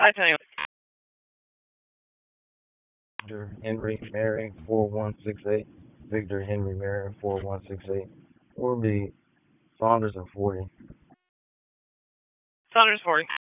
I tell you. Victor Henry Marion 4168. Victor Henry Marion 4168. Or be Saunders and 40. Saunders 40.